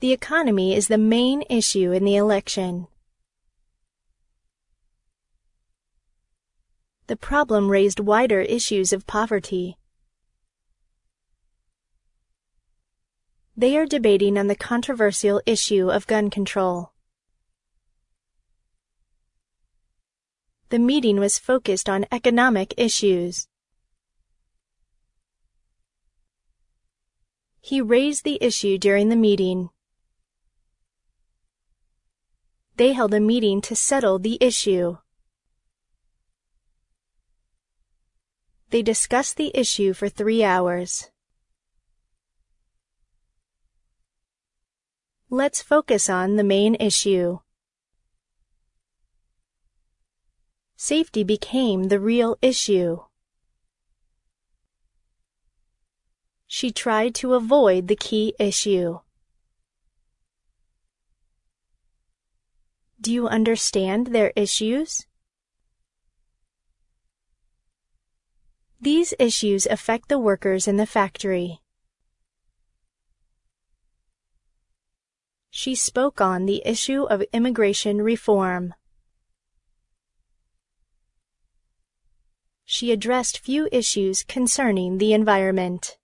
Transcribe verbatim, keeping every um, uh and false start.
The economy is the main issue in the election. The problem raised wider issues of poverty. They are debating on the controversial issue of gun control. The meeting was focused on economic issues. He raised the issue during the meeting. They held a meeting to settle the issue. They discussed the issue for three hours. Let's focus on the main issue. Safety became the real issue. She tried to avoid the key issue. Do you understand their issues? These issues affect the workers in the factory. She spoke on the issue of immigration reform. She addressed few issues concerning the environment.